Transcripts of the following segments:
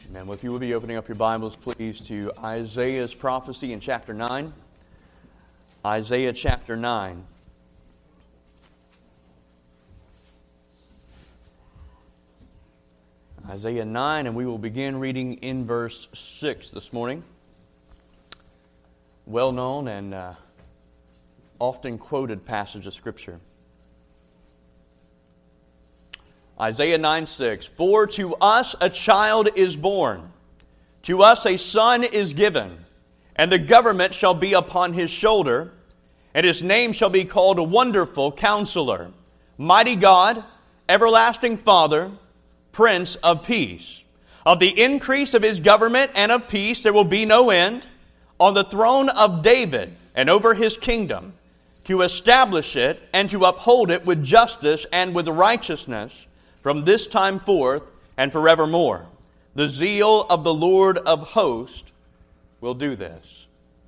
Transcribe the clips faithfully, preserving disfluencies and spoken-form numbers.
Amen. Well, if you will be opening up your Bibles, please, to Isaiah's prophecy in chapter nine. Isaiah chapter nine. Isaiah nine, and we will begin reading in verse six this morning. Well-known and uh, often quoted passage of Scripture. Isaiah nine six, For to us a child is born, to us a son is given, and the government shall be upon his shoulder, and his name shall be called a Wonderful Counselor, Mighty God, Everlasting Father, Prince of Peace. Of the increase of his government and of peace there will be no end, on the throne of David and over his kingdom, to establish it and to uphold it with justice and with righteousness, from this time forth and forevermore. The zeal of the Lord of hosts will do this.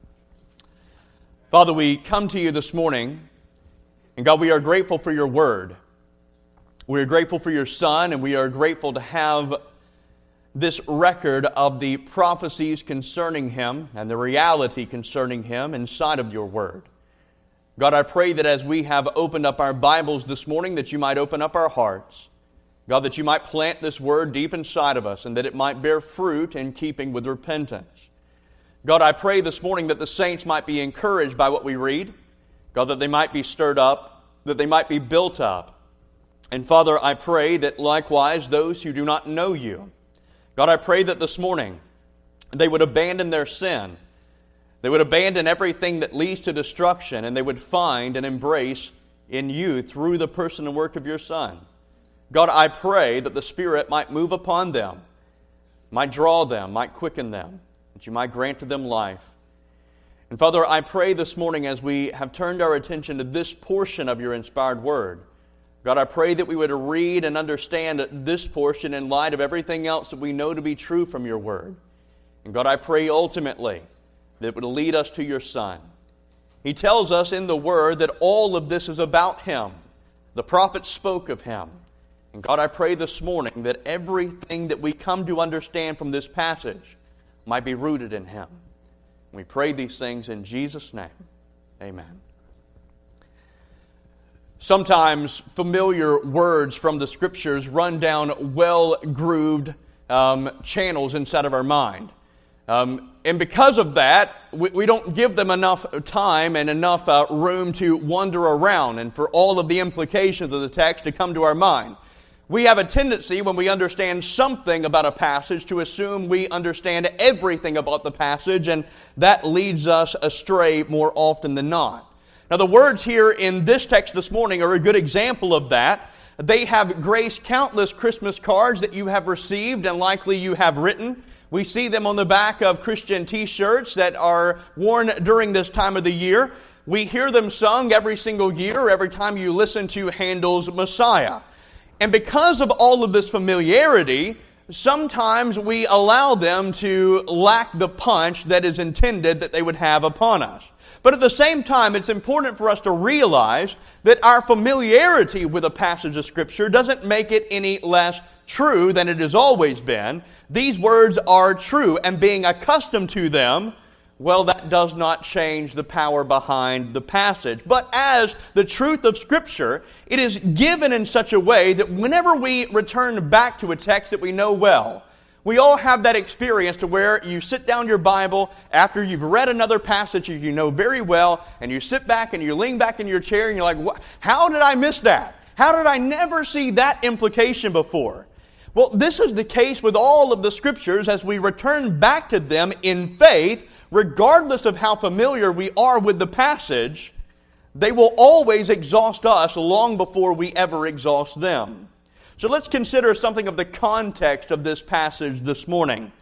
Father, we come to you this morning, and God, we are grateful for your word. We are grateful for your Son, and we are grateful to have this record of the prophecies concerning him and the reality concerning him inside of your word. God, I pray that as we have opened up our Bibles this morning, that you might open up our hearts. God, that you might plant this word deep inside of us and that it might bear fruit in keeping with repentance. God, I pray this morning that the saints might be encouraged by what we read. God, that they might be stirred up, that they might be built up. And Father, I pray that likewise those who do not know you, God, I pray that this morning they would abandon their sin. They would abandon everything that leads to destruction, and they would find and embrace in you through the person and work of your Son. God, I pray that the Spirit might move upon them, might draw them, might quicken them, that you might grant to them life. And Father, I pray this morning as we have turned our attention to this portion of your inspired word, God, I pray that we would read and understand this portion in light of everything else that we know to be true from your word. And God, I pray ultimately that it would lead us to your Son. He tells us in the word that all of this is about him. The prophets spoke of him. And God, I pray this morning that everything that we come to understand from this passage might be rooted in him. We pray these things in Jesus' name. Amen. Sometimes familiar words from the Scriptures run down well-grooved um, channels inside of our mind. Um, and because of that, we, we don't give them enough time and enough uh, room to wander around and for all of the implications of the text to come to our mind. We have a tendency, when we understand something about a passage, to assume we understand everything about the passage, and that leads us astray more often than not. Now, the words here in this text this morning are a good example of that. They have graced countless Christmas cards that you have received and likely you have written. We see them on the back of Christian t-shirts that are worn during this time of the year. We hear them sung every single year, every time you listen to Handel's Messiah. And because of all of this familiarity, sometimes we allow them to lack the punch that is intended that they would have upon us. But at the same time, it's important for us to realize that our familiarity with a passage of Scripture doesn't make it any less true than it has always been. These words are true, and being accustomed to them, well, that does not change the power behind the passage. But as the truth of Scripture, it is given in such a way that whenever we return back to a text that we know well, we all have that experience to where you sit down your Bible after you've read another passage that you know very well, and you sit back and you lean back in your chair and you're like, what? How did I miss that? How did I never see that implication before? Well, this is the case with all of the Scriptures as we return back to them in faith. Regardless of how familiar we are with the passage, they will always exhaust us long before we ever exhaust them. So let's consider something of the context of this passage this morning.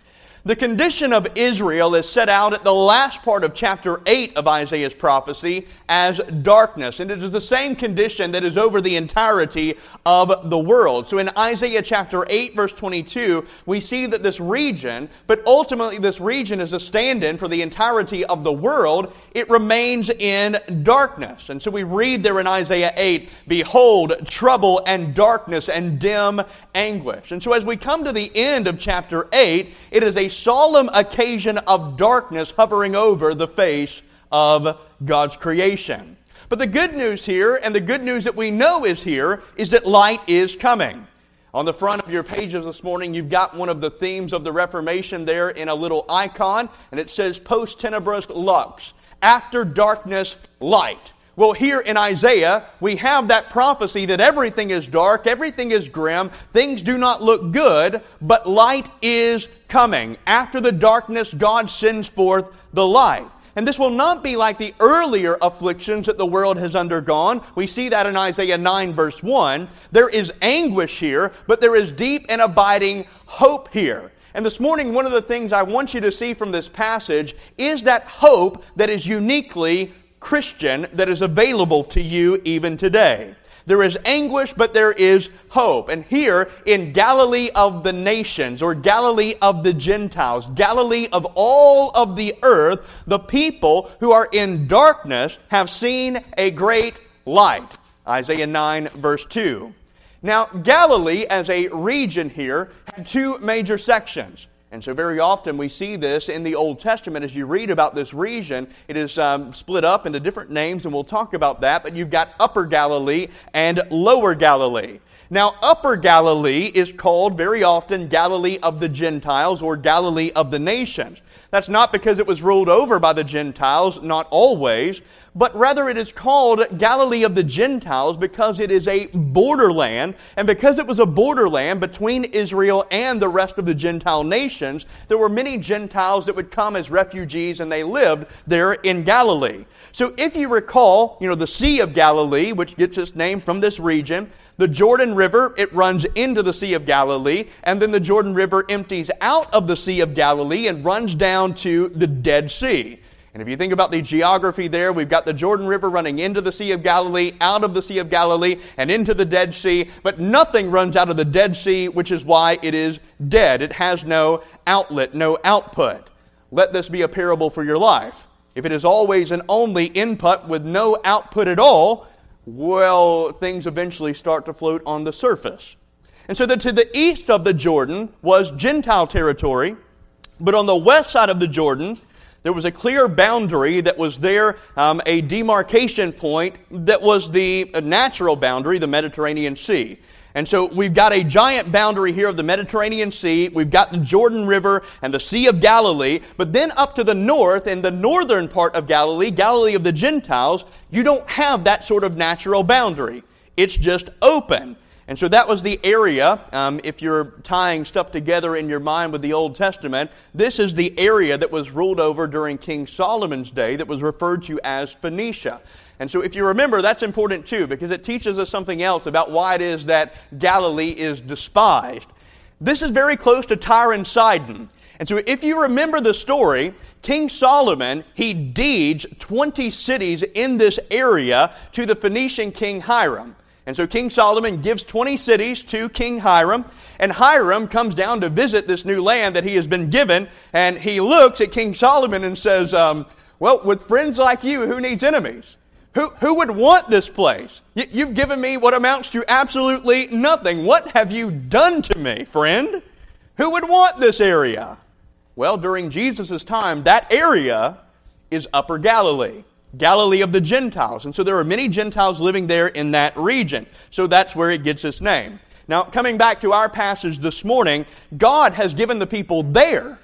The condition of Israel is set out at the last part of chapter eight of Isaiah's prophecy as darkness. And it is the same condition that is over the entirety of the world. So in Isaiah chapter eight, verse twenty-two, we see that this region, but ultimately this region is a stand-in for the entirety of the world, it remains in darkness. And so we read there in Isaiah eight, "Behold, trouble and darkness and dim anguish." And so as we come to the end of chapter eight, it is a solemn occasion of darkness hovering over the face of God's creation. But the good news here, and the good news that we know is here, is that light is coming. On the front of your pages this morning, you've got one of the themes of the Reformation there in a little icon, and it says, "Post tenebras lux," after darkness, light. Well, here in Isaiah, we have that prophecy that everything is dark, everything is grim, things do not look good, but light is coming. After the darkness, God sends forth the light. And this will not be like the earlier afflictions that the world has undergone. We see that in Isaiah nine, verse one. There is anguish here, but there is deep and abiding hope here. And this morning, one of the things I want you to see from this passage is that hope that is uniquely Christian, that is available to you even today. There is anguish, but there is hope. And here in Galilee of the nations, or Galilee of the Gentiles, Galilee of all of the earth, the people who are in darkness have seen a great light. Isaiah nine, verse two. Now, Galilee as a region here had two major sections. And so very often we see this in the Old Testament. As you read about this region, it is um, split up into different names, and we'll talk about that. But you've got Upper Galilee and Lower Galilee. Now, Upper Galilee is called very often Galilee of the Gentiles or Galilee of the nations. That's not because it was ruled over by the Gentiles, not always, but rather it is called Galilee of the Gentiles because it is a borderland, and because it was a borderland between Israel and the rest of the Gentile nations, there were many Gentiles that would come as refugees, and they lived there in Galilee. So if you recall, you know, the Sea of Galilee, which gets its name from this region, the Jordan River, it runs into the Sea of Galilee, and then the Jordan River empties out of the Sea of Galilee and runs down to the Dead Sea. And if you think about the geography there, we've got the Jordan River running into the Sea of Galilee, out of the Sea of Galilee, and into the Dead Sea, but nothing runs out of the Dead Sea, which is why it is dead. It has no outlet, no output. Let this be a parable for your life. If it is always an only input with no output at all, well, things eventually start to float on the surface. And so that to the east of the Jordan was Gentile territory, but on the west side of the Jordan, there was a clear boundary that was there, um, a demarcation point that was the natural boundary, the Mediterranean Sea. And so we've got a giant boundary here of the Mediterranean Sea. We've got the Jordan River and the Sea of Galilee. But then up to the north, in the northern part of Galilee, Galilee of the Gentiles, you don't have that sort of natural boundary. It's just open. And so that was the area, um, if you're tying stuff together in your mind with the Old Testament, this is the area that was ruled over during King Solomon's day that was referred to as Phoenicia. And so if you remember, that's important too, because it teaches us something else about why it is that Galilee is despised. This is very close to Tyre and Sidon. And so if you remember the story, King Solomon, he deeds twenty cities in this area to the Phoenician king Hiram. And so King Solomon gives twenty cities to King Hiram, and Hiram comes down to visit this new land that he has been given, and he looks at King Solomon and says, um, well, with friends like you, who needs enemies? Who, who would want this place? You, you've given me what amounts to absolutely nothing. What have you done to me, friend? Who would want this area? Well, during Jesus' time, that area is Upper Galilee. Galilee of the Gentiles. And so there are many Gentiles living there in that region. So that's where it gets its name. Now, coming back to our passage this morning, God has given the people there,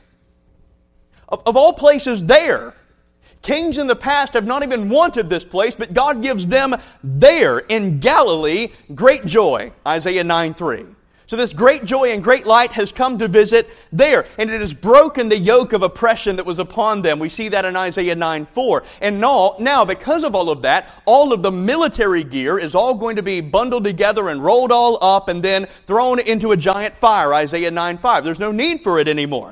of, of all places there. Kings in the past have not even wanted this place, but God gives them there in Galilee great joy. Isaiah nine three. So this great joy and great light has come to visit there, and it has broken the yoke of oppression that was upon them. We see that in Isaiah nine four. And now, now, because of all of that, all of the military gear is all going to be bundled together and rolled all up and then thrown into a giant fire, Isaiah nine five. There's no need for it anymore.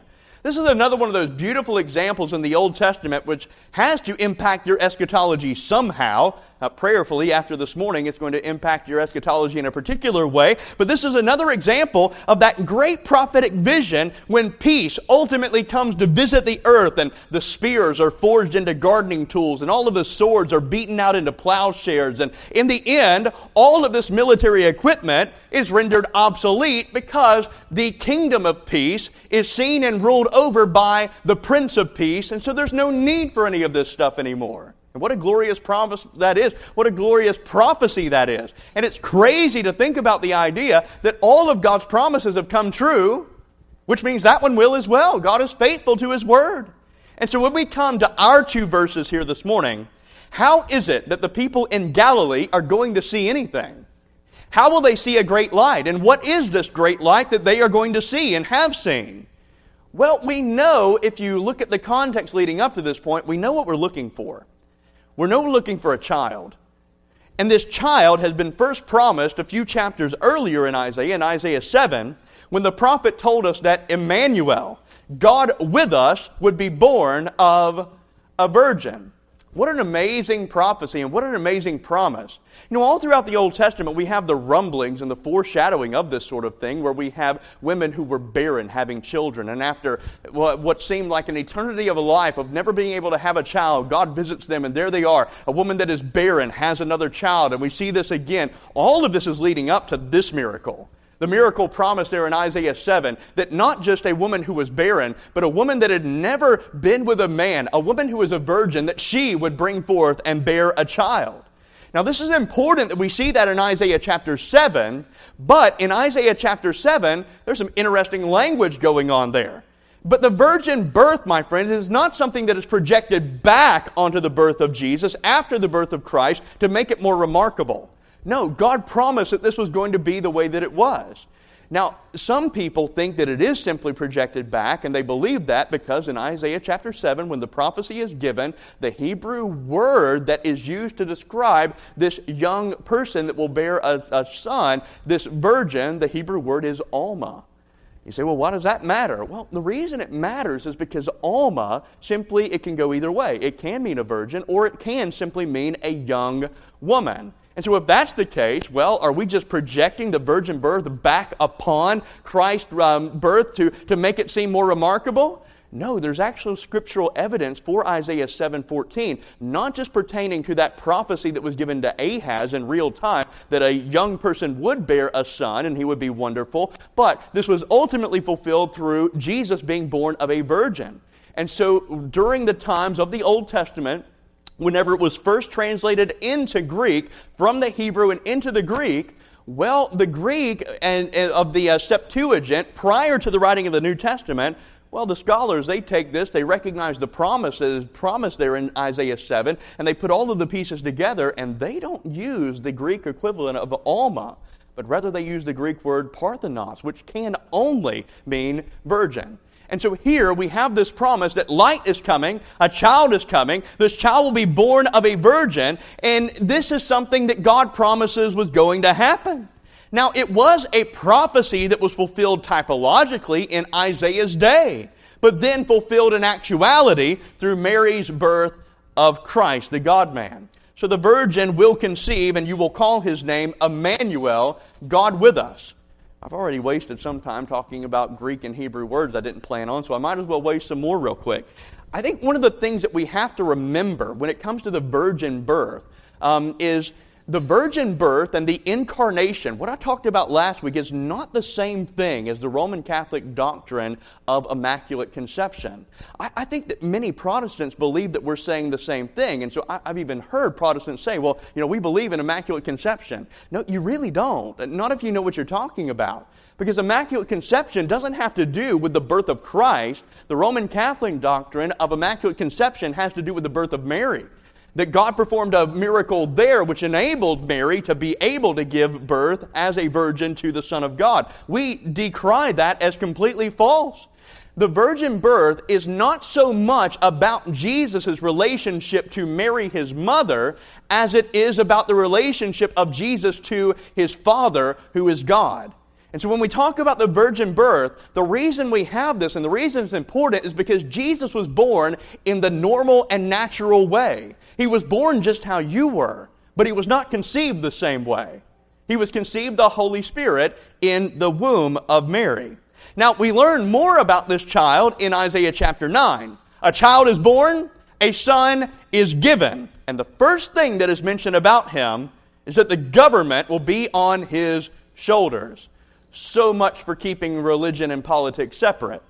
This is another one of those beautiful examples in the Old Testament which has to impact your eschatology somehow. Uh, prayerfully, after this morning, it's going to impact your eschatology in a particular way. But this is another example of that great prophetic vision when peace ultimately comes to visit the earth and the spears are forged into gardening tools and all of the swords are beaten out into plowshares. And in the end, all of this military equipment is rendered obsolete because the kingdom of peace is seen and ruled over by the Prince of Peace. And so there's no need for any of this stuff anymore. And what a glorious promise that is. What a glorious prophecy that is. And it's crazy to think about the idea that all of God's promises have come true, which means that one will as well. God is faithful to His Word. And so when we come to our two verses here this morning, how is it that the people in Galilee are going to see anything? How will they see a great light? And what is this great light that they are going to see and have seen? Well, we know, if you look at the context leading up to this point, we know what we're looking for. We're not looking for a child. And this child has been first promised a few chapters earlier in Isaiah, in Isaiah seven, when the prophet told us that Emmanuel, God with us, would be born of a virgin. What an amazing prophecy and what an amazing promise. You know, all throughout the Old Testament, we have the rumblings and the foreshadowing of this sort of thing where we have women who were barren having children. And after what seemed like an eternity of a life of never being able to have a child, God visits them and there they are. A woman that is barren has another child. And we see this again. All of this is leading up to this miracle. The miracle promised there in Isaiah seven, that not just a woman who was barren, but a woman that had never been with a man, a woman who was a virgin, that she would bring forth and bear a child. Now this is important that we see that in Isaiah chapter seven, but in Isaiah chapter seven, there's some interesting language going on there. But the virgin birth, my friends, is not something that is projected back onto the birth of Jesus after the birth of Christ to make it more remarkable. No, God promised that this was going to be the way that it was. Now, some people think that it is simply projected back, and they believe that because in Isaiah chapter seven, when the prophecy is given, the Hebrew word that is used to describe this young person that will bear a, a son, this virgin, the Hebrew word is Alma. You say, well, why does that matter? Well, the reason it matters is because Alma, simply, it can go either way. It can mean a virgin, or it can simply mean a young woman. And so if that's the case, well, are we just projecting the virgin birth back upon Christ's um, birth to, to make it seem more remarkable? No, there's actual scriptural evidence for Isaiah seven fourteen, not just pertaining to that prophecy that was given to Ahaz in real time, that a young person would bear a son and he would be wonderful, but this was ultimately fulfilled through Jesus being born of a virgin. And so during the times of the Old Testament, whenever it was first translated into Greek, from the Hebrew and into the Greek, well, the Greek and, and of the uh, Septuagint, prior to the writing of the New Testament, well, the scholars, they take this, they recognize the promises, promise there in Isaiah seven, and they put all of the pieces together, and they don't use the Greek equivalent of Alma, but rather they use the Greek word Parthenos, which can only mean virgin. And so here we have this promise that light is coming, a child is coming, this child will be born of a virgin, and this is something that God promises was going to happen. Now, it was a prophecy that was fulfilled typologically in Isaiah's day, but then fulfilled in actuality through Mary's birth of Christ, the God-man. So the virgin will conceive, and you will call his name Emmanuel, God with us. I've already wasted some time talking about Greek and Hebrew words I didn't plan on, so I might as well waste some more real quick. I think one of the things that we have to remember when it comes to the virgin birth um, is the virgin birth and the incarnation. What I talked about last week is not the same thing as the Roman Catholic doctrine of Immaculate Conception. I, I think that many Protestants believe that we're saying the same thing, and so I, I've even heard Protestants say, well, you know, we believe in Immaculate Conception. No, you really don't. Not if you know what you're talking about. Because Immaculate Conception doesn't have to do with the birth of Christ. The Roman Catholic doctrine of Immaculate Conception has to do with the birth of Mary. That God performed a miracle there which enabled Mary to be able to give birth as a virgin to the Son of God. We decry that as completely false. The virgin birth is not so much about Jesus' relationship to Mary, his mother, as it is about the relationship of Jesus to his Father, who is God. And so when we talk about the virgin birth, the reason we have this and the reason it's important is because Jesus was born in the normal and natural way. He was born just how you were, but he was not conceived the same way. He was conceived the Holy Spirit in the womb of Mary. Now, we learn more about this child in Isaiah chapter nine. A child is born, a son is given. And the first thing that is mentioned about him is that the government will be on his shoulders. So much for keeping religion and politics separate.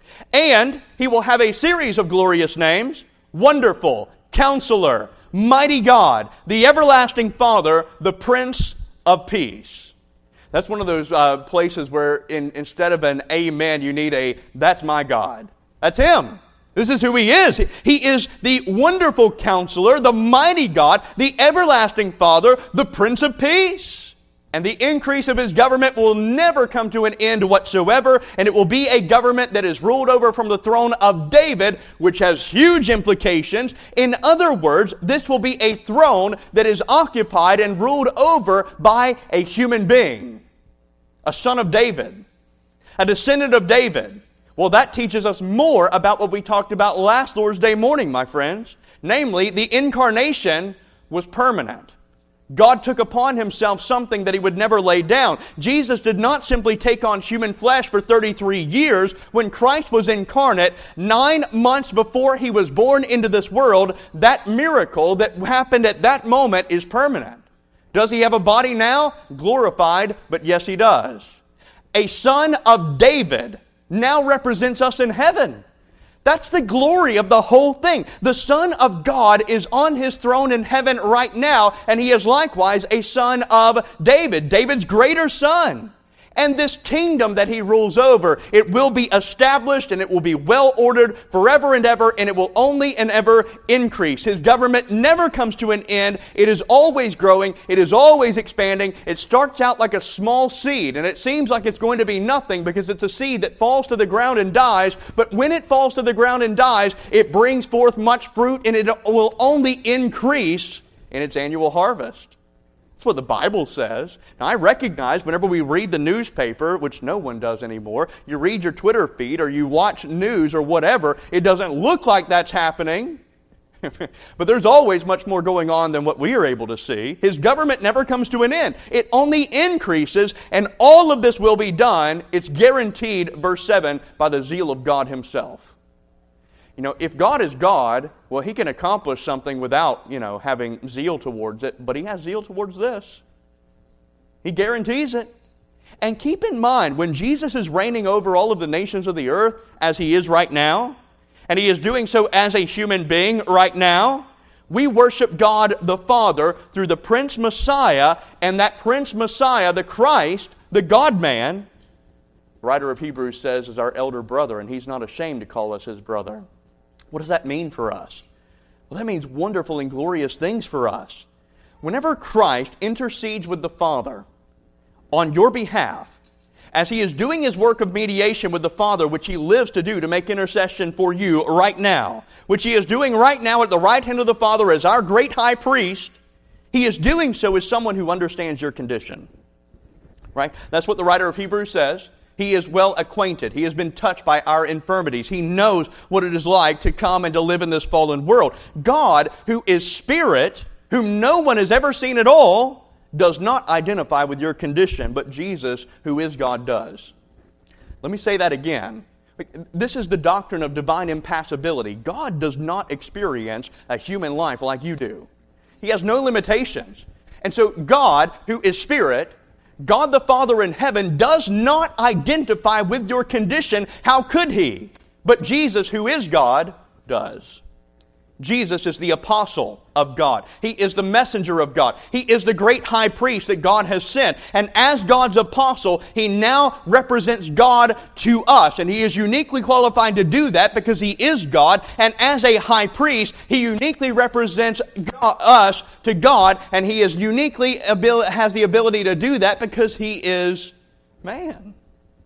And he will have a series of glorious names: Wonderful, Counselor, Mighty God, the Everlasting Father, the Prince of Peace. That's one of those uh, places where in, instead of an amen, you need a, that's my God. That's him. This is who he is. He is the Wonderful Counselor, the Mighty God, the Everlasting Father, the Prince of Peace. And the increase of his government will never come to an end whatsoever, and it will be a government that is ruled over from the throne of David, which has huge implications. In other words, this will be a throne that is occupied and ruled over by a human being, a son of David, a descendant of David. Well, that teaches us more about what we talked about last Lord's Day morning, my friends. Namely, the incarnation was permanent. God took upon himself something that he would never lay down. Jesus did not simply take on human flesh for thirty-three years. When Christ was incarnate, nine months before he was born into this world, that miracle that happened at that moment is permanent. Does he have a body now? Glorified, but yes, he does. A son of David now represents us in heaven. That's the glory of the whole thing. The Son of God is on his throne in heaven right now, and he is likewise a son of David, David's greater son. And this kingdom that he rules over, it will be established and it will be well ordered forever and ever, and it will only and ever increase. His government never comes to an end. It is always growing. It is always expanding. It starts out like a small seed, and it seems like it's going to be nothing because it's a seed that falls to the ground and dies. But when it falls to the ground and dies, it brings forth much fruit, and it will only increase in its annual harvest. That's what the Bible says. Now, I recognize whenever we read the newspaper, which no one does anymore, you read your Twitter feed or you watch news or whatever, it doesn't look like that's happening. But there's always much more going on than what we are able to see. His government never comes to an end. It only increases, and all of this will be done, it's guaranteed, verse seven, by the zeal of God himself. You know, if God is God, well, he can accomplish something without, you know, having zeal towards it, but he has zeal towards this. He guarantees it. And keep in mind, when Jesus is reigning over all of the nations of the earth, as he is right now, and he is doing so as a human being right now, we worship God the Father through the Prince Messiah, and that Prince Messiah, the Christ, the God-man, the writer of Hebrews says is our elder brother, and he's not ashamed to call us his brother. What does that mean for us? Well, that means wonderful and glorious things for us. Whenever Christ intercedes with the Father on your behalf, as he is doing his work of mediation with the Father, which he lives to do to make intercession for you right now, which he is doing right now at the right hand of the Father as our great high priest, he is doing so as someone who understands your condition. Right? That's what the writer of Hebrews says. He is well acquainted. He has been touched by our infirmities. He knows what it is like to come and to live in this fallen world. God, who is Spirit, whom no one has ever seen at all, does not identify with your condition, but Jesus, who is God, does. Let me say that again. This is the doctrine of divine impassibility. God does not experience a human life like you do. He has no limitations. And so God, who is Spirit, God the Father in heaven, does not identify with your condition. How could he? But Jesus, who is God, does. Jesus is the apostle of God. He is the messenger of God. He is the great high priest that God has sent. And as God's apostle, he now represents God to us. And he is uniquely qualified to do that because he is God. And as a high priest, he uniquely represents God, us to God. And he is uniquely abil- has the ability to do that because he is man.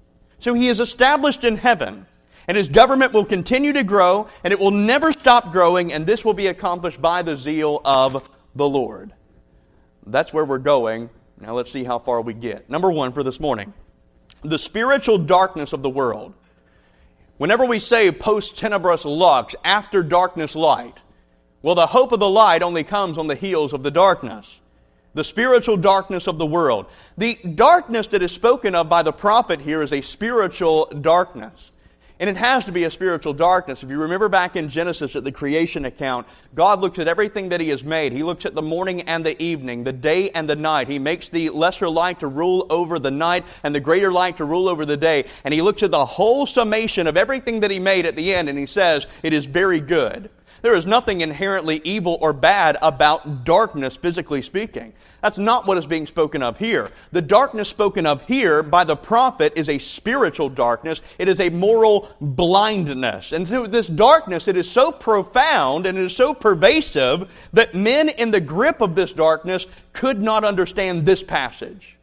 So he is established in heaven. And his government will continue to grow, and it will never stop growing, and this will be accomplished by the zeal of the Lord. That's where we're going. Now let's see how far we get. Number one for this morning. the spiritual darkness of the world. Whenever we say post tenebras lux, after darkness light, well, the hope of the light only comes on the heels of the darkness. The spiritual darkness of the world. The darkness that is spoken of by the prophet here is a spiritual darkness. And it has to be a spiritual darkness. If you remember back in Genesis at the creation account, God looks at everything that He has made. He looks at the morning and the evening, the day and the night. He makes the lesser light to rule over the night and the greater light to rule over the day. And He looks at the whole summation of everything that He made at the end, and He says, it is very good. There is nothing inherently evil or bad about darkness, physically speaking. That's not what is being spoken of here. The darkness spoken of here by the prophet is a spiritual darkness. It is a moral blindness. And so this darkness, it is so profound and it is so pervasive that men in the grip of this darkness could not understand this passage.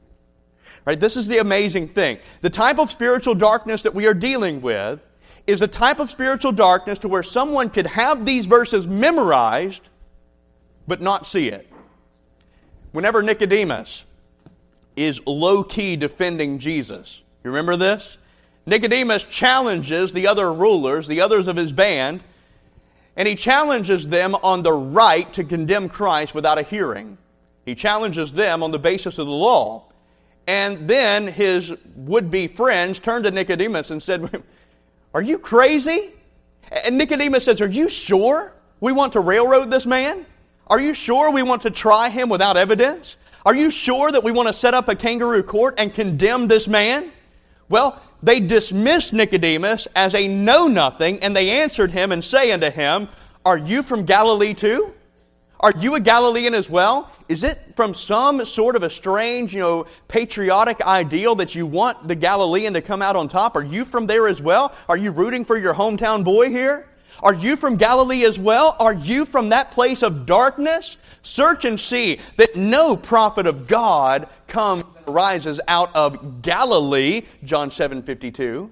Right? This is the amazing thing. The type of spiritual darkness that we are dealing with is a type of spiritual darkness to where someone could have these verses memorized but not see it. Whenever Nicodemus is low-key defending Jesus, you remember this? Nicodemus challenges the other rulers, the others of his band, and he challenges them on the right to condemn Christ without a hearing. He challenges them on the basis of the law. And then his would-be friends turned to Nicodemus and said, "Are you crazy?" And Nicodemus says, "Are you sure we want to railroad this man? Are you sure we want to try him without evidence? Are you sure that we want to set up a kangaroo court and condemn this man?" Well, they dismissed Nicodemus as a know-nothing, and they answered him and say unto him, "Are you from Galilee too? Are you a Galilean as well? Is it from some sort of a strange, you know, patriotic ideal that you want the Galilean to come out on top? Are you from there as well? Are you rooting for your hometown boy here? Are you from Galilee as well? Are you from that place of darkness? Search and see that no prophet of God comes and rises out of Galilee, John seven fifty-two.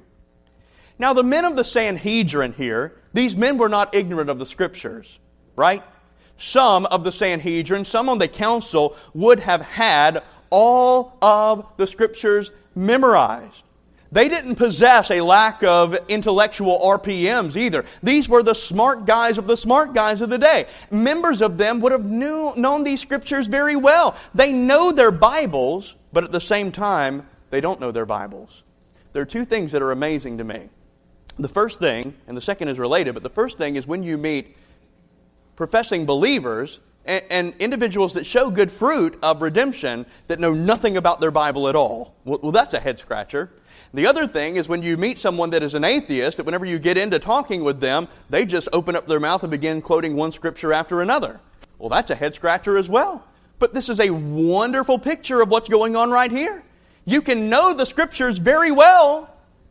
Now the men of the Sanhedrin here, these men were not ignorant of the Scriptures, right? Some of the Sanhedrin, some on the council would have had all of the Scriptures memorized. They didn't possess a lack of intellectual R P Ms either. These were the smart guys of the smart guys of the day. Members of them would have knew, known these Scriptures very well. They know their Bibles, but at the same time, they don't know their Bibles. There are two things that are amazing to me. The first thing, and the second is related, but the first thing is when you meet professing believers and, and individuals that show good fruit of redemption that know nothing about their Bible at all. Well, well, that's a head scratcher. The other thing is when you meet someone that is an atheist, that whenever you get into talking with them, they just open up their mouth and begin quoting one scripture after another. Well, that's a head scratcher as well. But this is a wonderful picture of what's going on right here. You can know the Scriptures very well,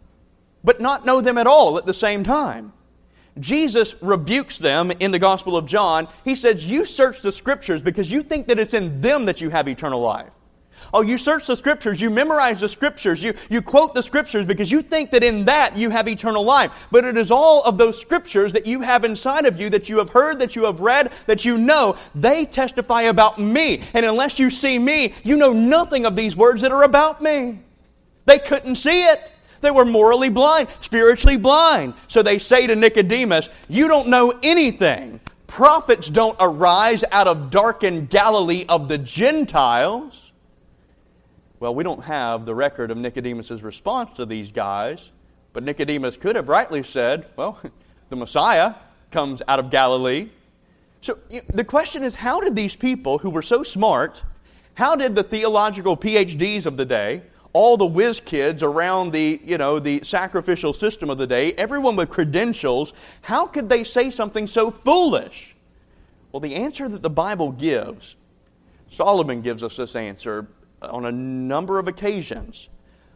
but not know them at all at the same time. Jesus rebukes them in the Gospel of John. He says, you search the Scriptures because you think that it's in them that you have eternal life. Oh, you search the Scriptures, you memorize the Scriptures, you, you quote the Scriptures because you think that in that you have eternal life. But it is all of those Scriptures that you have inside of you, that you have heard, that you have read, that you know, they testify about me. And unless you see me, you know nothing of these words that are about me. They couldn't see it. They were morally blind, spiritually blind. So they say to Nicodemus, you don't know anything. Prophets don't arise out of darkened Galilee of the Gentiles. Well, we don't have the record of Nicodemus' response to these guys, but Nicodemus could have rightly said, well, the Messiah comes out of Galilee. So the question is, how did these people who were so smart, how did the theological P H Ds of the day, all the whiz kids around the, you know, the sacrificial system of the day, everyone with credentials, how could they say something so foolish? Well, the answer that the Bible gives, Solomon gives us this answer on a number of occasions.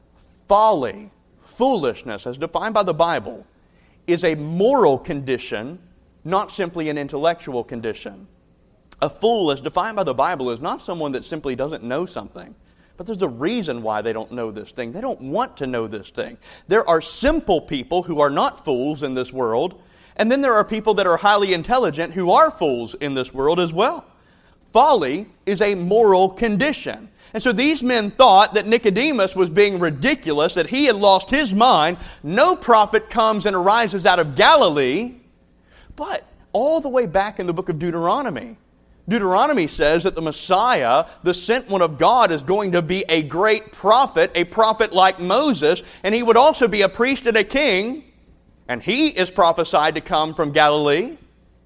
Folly, foolishness, as defined by the Bible, is a moral condition, not simply an intellectual condition. A fool, as defined by the Bible, is not someone that simply doesn't know something. But there's a reason why they don't know this thing. They don't want to know this thing. There are simple people who are not fools in this world, and then there are people that are highly intelligent who are fools in this world as well. Folly is a moral condition. And so these men thought that Nicodemus was being ridiculous, that he had lost his mind. No prophet comes and arises out of Galilee. But all the way back in the book of Deuteronomy, Deuteronomy says that the Messiah, the sent one of God, is going to be a great prophet, a prophet like Moses, and he would also be a priest and a king, and he is prophesied to come from Galilee.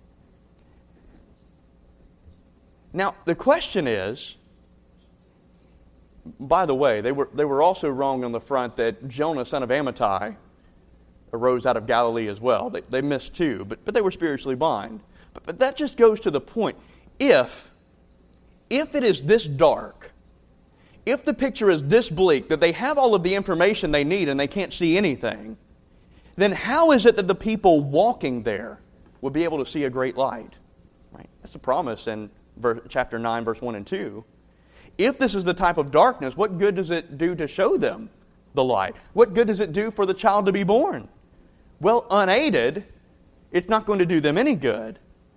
Now, the question is, by the way, they were, they were also wrong on the front that Jonah, son of Amittai, arose out of Galilee as well. They, they missed too, but, but they were spiritually blind. But, but that just goes to the point. If, if it is this dark, if the picture is this bleak, that they have all of the information they need and they can't see anything, then how is it that the people walking there will be able to see a great light? Right? That's the promise in verse, chapter nine, verse one and two. If this is the type of darkness, what good does it do to show them the light? What good does it do for the child to be born? Well, unaided, it's not going to do them any good.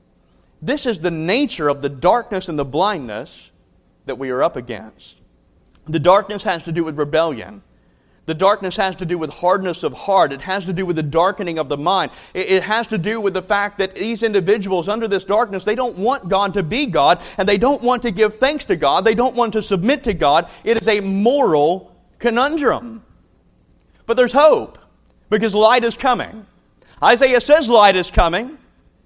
This is the nature of the darkness and the blindness that we are up against. The darkness has to do with rebellion. The darkness has to do with hardness of heart. It has to do with the darkening of the mind. It has to do with the fact that these individuals under this darkness, they don't want God to be God, and they don't want to give thanks to God. They don't want to submit to God. It is a moral conundrum. But there's hope, because light is coming. Isaiah says light is coming.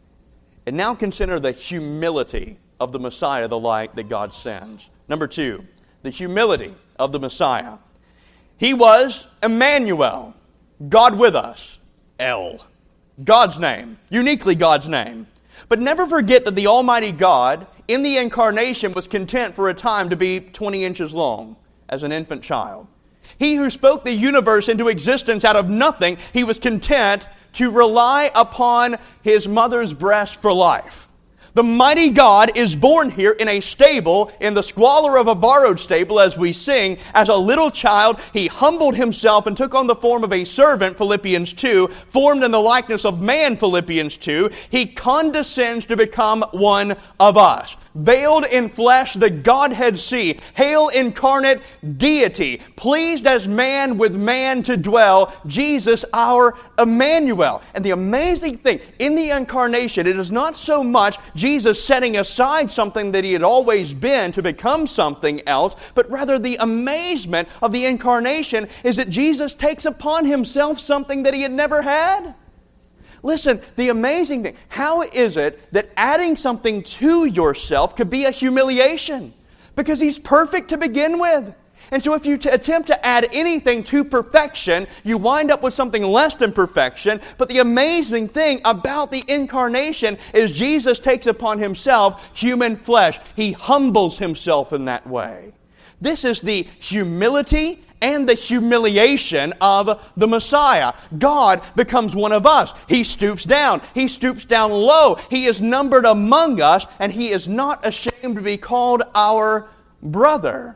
And now consider the humility of the Messiah, the light that God sends. Number two, the humility of the Messiah. He was Emmanuel, God with us, El, God's name, uniquely God's name. But never forget that the Almighty God, in the incarnation, was content for a time to be twenty inches long as an infant child. He who spoke the universe into existence out of nothing, he was content to rely upon his mother's breast for life. The mighty God is born here in a stable, in the squalor of a borrowed stable, as we sing. As a little child, he humbled himself and took on the form of a servant, Philippians two, formed in the likeness of man, Philippians two. He condescends to become one of us. Veiled in flesh, the Godhead see. Hail incarnate deity. Pleased as man with man to dwell. Jesus our Emmanuel. And the amazing thing, in the incarnation, it is not so much Jesus setting aside something that he had always been to become something else, but rather the amazement of the incarnation is that Jesus takes upon himself something that he had never had. Listen, the amazing thing, how is it that adding something to yourself could be a humiliation? Because he's perfect to begin with. And so if you t- attempt to add anything to perfection, you wind up with something less than perfection. But the amazing thing about the incarnation is Jesus takes upon himself human flesh. He humbles himself in that way. This is the humility and the humiliation of the Messiah. God becomes one of us. He stoops down. He stoops down low. He is numbered among us, and he is not ashamed to be called our brother.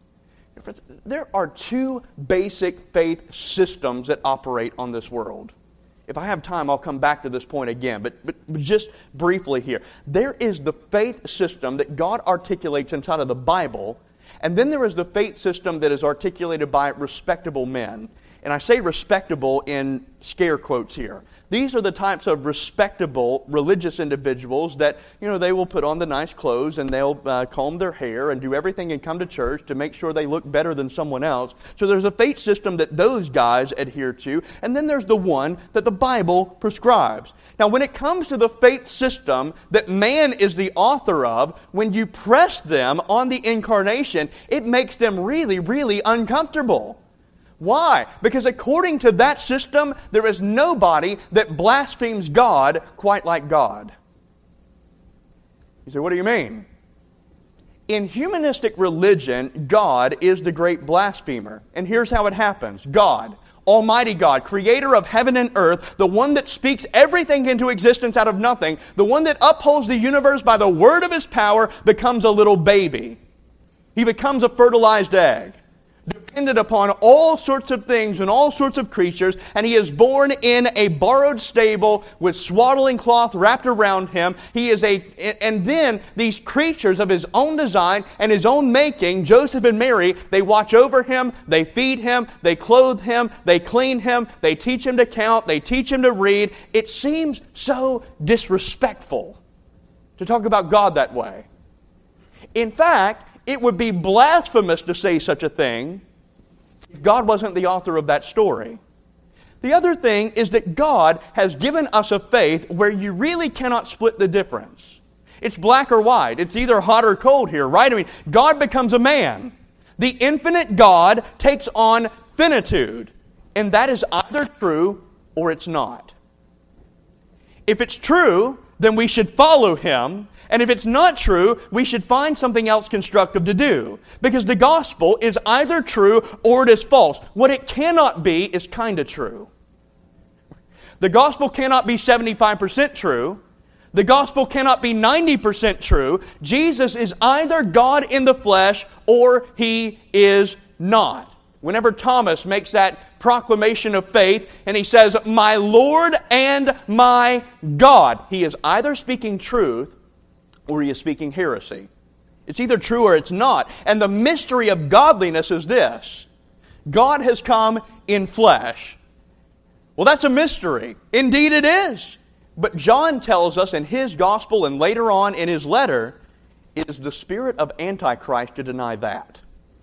There are two basic faith systems that operate on this world. If I have time, I'll come back to this point again, but, but, but just briefly here. There is the faith system that God articulates inside of the Bible, and then there is the faith system that is articulated by respectable men. And I say respectable in scare quotes here. These are the types of respectable religious individuals that, you know, they will put on the nice clothes and they'll uh, comb their hair and do everything and come to church to make sure they look better than someone else. So there's a faith system that those guys adhere to, and then there's the one that the Bible prescribes. Now, when it comes to the faith system that man is the author of, when you press them on the incarnation, it makes them really, really uncomfortable. Why? Because according to that system, there is nobody that blasphemes God quite like God. You say, what do you mean? In humanistic religion, God is the great blasphemer. And here's how it happens. God, Almighty God, creator of heaven and earth, the one that speaks everything into existence out of nothing, the one that upholds the universe by the word of His power, becomes a little baby. He becomes a fertilized egg. dependent upon all sorts of things and all sorts of creatures, and he is born in a borrowed stable with swaddling cloth wrapped around him. He is a, and then these creatures of his own design and his own making, Joseph and Mary, they watch over him, they feed him, they clothe him, they clean him, they teach him to count, they teach him to read. It seems so disrespectful to talk about God that way. In fact, it would be blasphemous to say such a thing if God wasn't the author of that story. The other thing is that God has given us a faith where you really cannot split the difference. It's black or white. It's either hot or cold here, right? I mean, God becomes a man. The infinite God takes on finitude. And that is either true or it's not. If it's true, then we should follow Him. And if it's not true, we should find something else constructive to do. Because the gospel is either true or it is false. What it cannot be is kind of true. The gospel cannot be seventy-five percent true. The gospel cannot be ninety percent true. Jesus is either God in the flesh or He is not. Whenever Thomas makes that proclamation of faith and he says, "My Lord and my God," he is either speaking truth or he is speaking heresy. It's either true or it's not. And the mystery of godliness is this: God has come in flesh. Well, that's a mystery. Indeed it is. But John tells us in his gospel and later on in his letter, it is the spirit of Antichrist to deny that.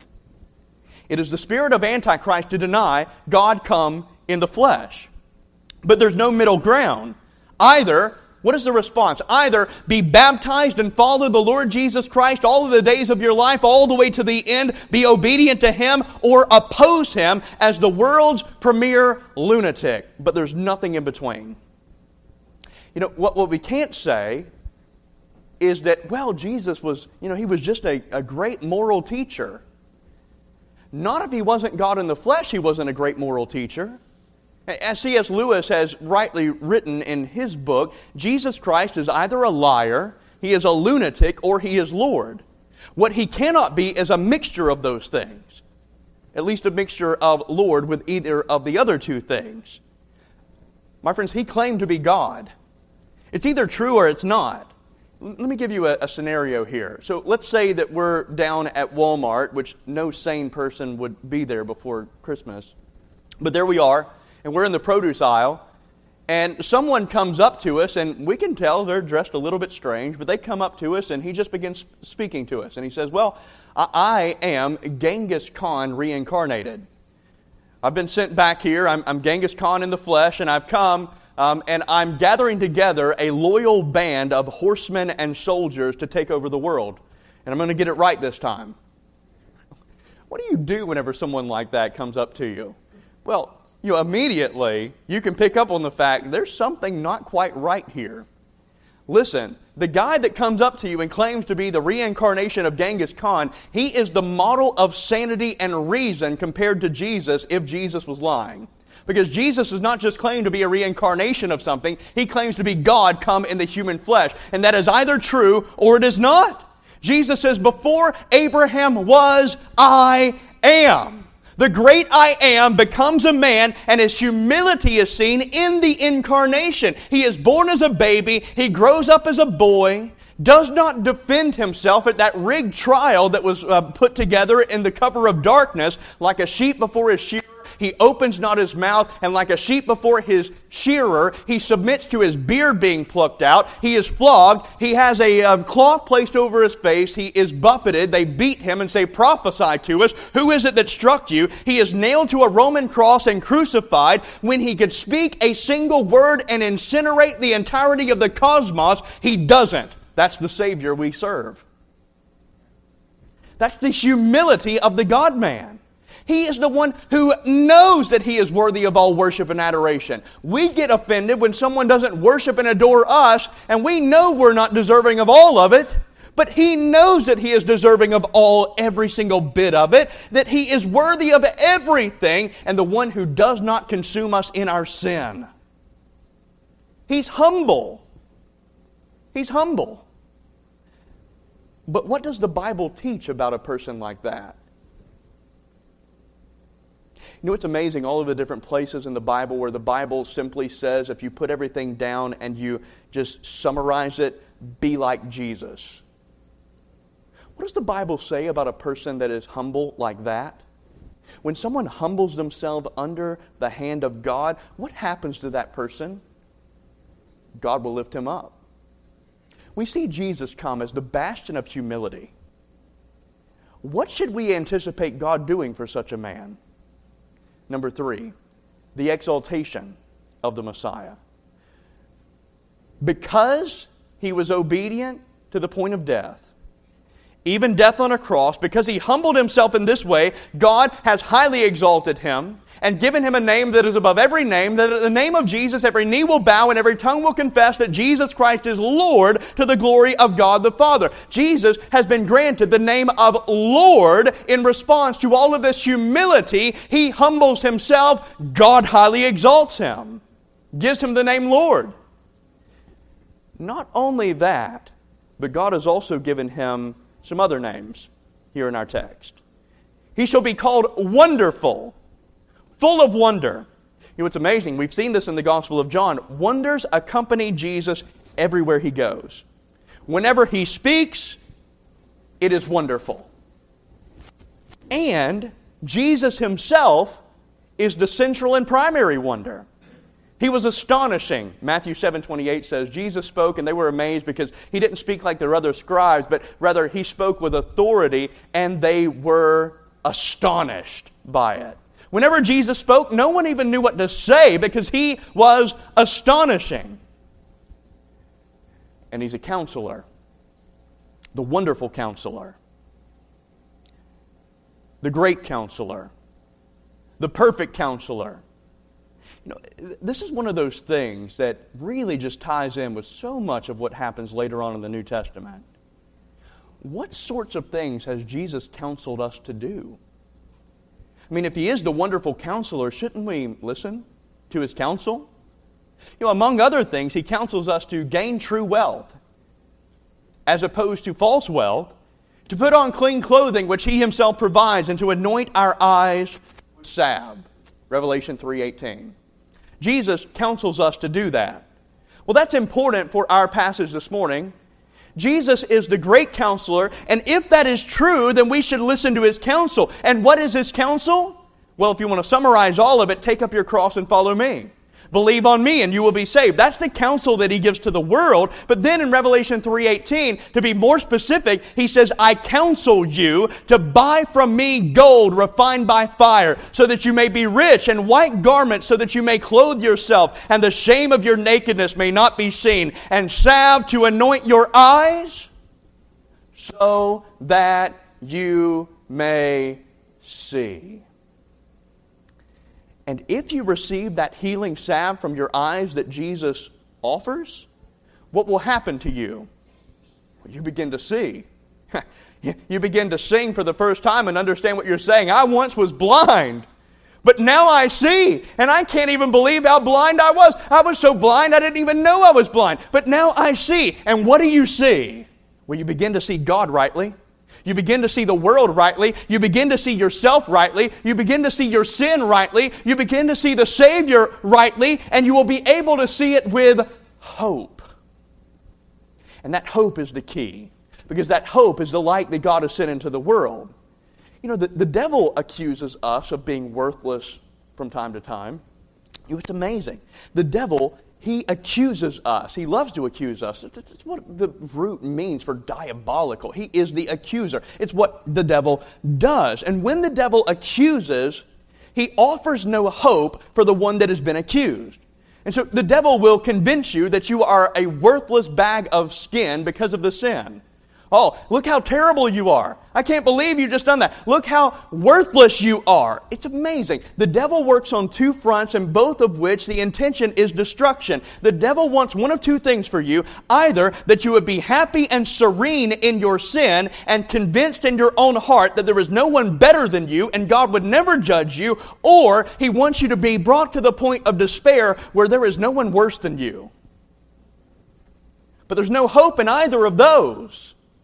It is the spirit of Antichrist to deny God come in the flesh. But there's no middle ground. Either, what is the response? Either be baptized and follow the Lord Jesus Christ all of the days of your life, all the way to the end, be obedient to Him, or oppose Him as the world's premier lunatic. But there's nothing in between. You know, what, what we can't say is that, well, Jesus was, you know, He was just a, a great moral teacher. Not if He wasn't God in the flesh, He wasn't a great moral teacher. As C S Lewis has rightly written in his book, Jesus Christ is either a liar, He is a lunatic, or He is Lord. What He cannot be is a mixture of those things. At least a mixture of Lord with either of the other two things. My friends, He claimed to be God. It's either true or it's not. Let me give you a, a scenario here. So let's say that we're down at Walmart, which no sane person would be there before Christmas. But there we are, and we're in the produce aisle, and someone comes up to us, and we can tell they're dressed a little bit strange, but they come up to us, and he just begins speaking to us. And he says, well, I, I am Genghis Khan reincarnated. I've been sent back here. I'm, I'm Genghis Khan in the flesh, and I've come... Um, and I'm gathering together a loyal band of horsemen and soldiers to take over the world. And I'm going to get it right this time. What do you do whenever someone like that comes up to you? Well, you know, immediately you can pick up on the fact there's something not quite right here. Listen, the guy that comes up to you and claims to be the reincarnation of Genghis Khan, he is the model of sanity and reason compared to Jesus if Jesus was lying. Because Jesus does not just claim to be a reincarnation of something, He claims to be God come in the human flesh. And that is either true or it is not. Jesus says, before Abraham was, I am. The great I am becomes a man, and His humility is seen in the incarnation. He is born as a baby, He grows up as a boy, does not defend Himself at that rigged trial that was uh, put together in the cover of darkness, like a sheep before his shearer. He opens not His mouth, and like a sheep before his shearer, He submits to His beard being plucked out. He is flogged. He has a uh, cloth placed over His face. He is buffeted. They beat Him and say, prophesy to us. Who is it that struck you? He is nailed to a Roman cross and crucified. When He could speak a single word and incinerate the entirety of the cosmos, He doesn't. That's the Savior we serve. That's the humility of the God-man. He is the one who knows that He is worthy of all worship and adoration. We get offended when someone doesn't worship and adore us, and we know we're not deserving of all of it, but He knows that He is deserving of all, every single bit of it, that He is worthy of everything, and the one who does not consume us in our sin. He's humble. He's humble. But what does the Bible teach about a person like that? You know, it's amazing, all of the different places in the Bible where the Bible simply says, if you put everything down and you just summarize it, be like Jesus. What does the Bible say about a person that is humble like that? When someone humbles themselves under the hand of God, what happens to that person? God will lift him up. We see Jesus come as the bastion of humility. What should we anticipate God doing for such a man? Number three, the exaltation of the Messiah. Because he was obedient to the point of death, even death on a cross, because he humbled himself in this way, God has highly exalted him and given him a name that is above every name, that at the name of Jesus every knee will bow and every tongue will confess that Jesus Christ is Lord, to the glory of God the Father. Jesus has been granted the name of Lord in response to all of this humility. He humbles himself. God highly exalts him, gives him the name Lord. Not only that, but God has also given him some other names here in our text. He shall be called Wonderful, full of wonder. You know, it's amazing. We've seen this in the Gospel of John. Wonders accompany Jesus everywhere he goes. Whenever he speaks, it is wonderful. And Jesus himself is the central and primary wonder. He was astonishing. Matthew seven twenty-eight says, Jesus spoke and they were amazed because he didn't speak like their other scribes, but rather he spoke with authority and they were astonished by it. Whenever Jesus spoke, no one even knew what to say because he was astonishing. And he's a counselor, the wonderful counselor, the great counselor, the perfect counselor. You know, this is one of those things that really just ties in with so much of what happens later on in the New Testament. What sorts of things has Jesus counseled us to do? I mean, if he is the wonderful counselor, shouldn't we listen to his counsel? You know, among other things, he counsels us to gain true wealth, as opposed to false wealth, to put on clean clothing which he himself provides, and to anoint our eyes with salve. Revelation three eighteen. Jesus counsels us to do that. Well, that's important for our passage this morning. Jesus is the great counselor, and if that is true, then we should listen to his counsel. And what is his counsel? Well, if you want to summarize all of it, take up your cross and follow me. Believe on me and you will be saved. That's the counsel that he gives to the world. But then in Revelation three eighteen, to be more specific, he says, I counsel you to buy from me gold refined by fire, so that you may be rich, and white garments so that you may clothe yourself, and the shame of your nakedness may not be seen, and salve to anoint your eyes, so that you may see. And if you receive that healing salve from your eyes that Jesus offers, what will happen to you? Well, you begin to see. You begin to sing for the first time and understand what you're saying. I once was blind, but now I see. And I can't even believe how blind I was. I was so blind I didn't even know I was blind. But now I see. And what do you see? Well, you begin to see God rightly. You begin to see the world rightly. You begin to see yourself rightly. You begin to see your sin rightly. You begin to see the Savior rightly. And you will be able to see it with hope. And that hope is the key. Because that hope is the light that God has sent into the world. You know, the, the devil accuses us of being worthless from time to time. You know, it's amazing. The devil, he accuses us. He loves to accuse us. That's what the root means for diabolical. He is the accuser. It's what the devil does. And when the devil accuses, he offers no hope for the one that has been accused. And so the devil will convince you that you are a worthless bag of skin because of the sin. Oh, look how terrible you are. I can't believe you just done that. Look how worthless you are. It's amazing. The devil works on two fronts, and both of which the intention is destruction. The devil wants one of two things for you. Either that you would be happy and serene in your sin and convinced in your own heart that there is no one better than you and God would never judge you, or he wants you to be brought to the point of despair where there is no one worse than you. But there's no hope in either of those.